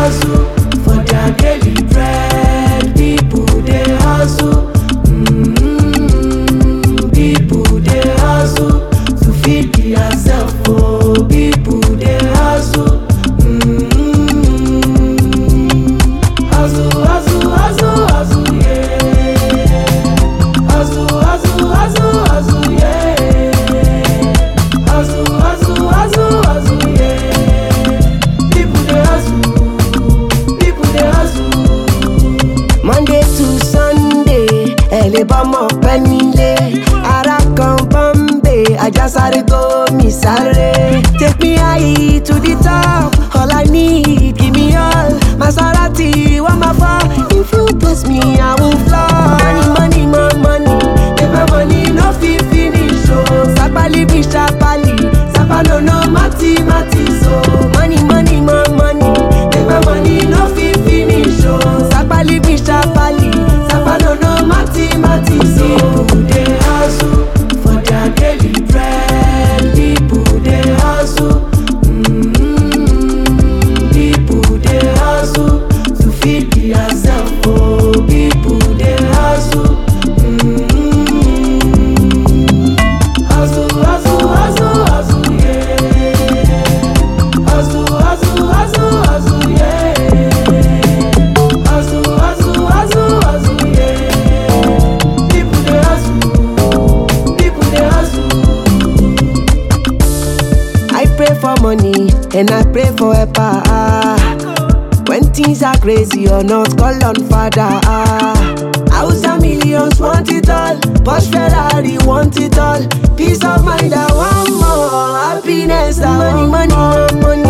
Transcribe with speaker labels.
Speaker 1: hustle for their daily bread. People they hustle. People they hustle to feed themselves. Oh, people they hustle. Hustle, hustle, hustle, hustle, yeah. Hustle, hustle, hustle, hustle, yeah. Hustle, hustle, hustle, hustle, yeah. People they hustle. People they hustle. Monday to Sunday, elle bama penile. Ara kan Bombay, ajasare go mi sare. Take me high to the top. All I need, give me all. Maserati, what my for? If you bless me, I will fly. Money, money, more money. If my money no fit finish, oh. Sapali be sapali, sapano no mati mati so. Money, money, more money. If my money no fit finish, oh. Sapali be sapali, sapano no mati mati so. People they hustle for their daily bread. People they hustle. People they hustle to feed themselves. Oh, people they hustle. Hustle, hustle, hustle, hustle, yeah. Hustle, hustle, hustle, hustle, yeah. Hustle, hustle, hustle, hustle, yeah. People they hustle. People they hustle. I pray for money and I pray for a power. When things are crazy or not, call on Father. House and millions want it all. Porsche Ferrari want it all. Peace of mind, I want more. Happiness, I want money, money, money.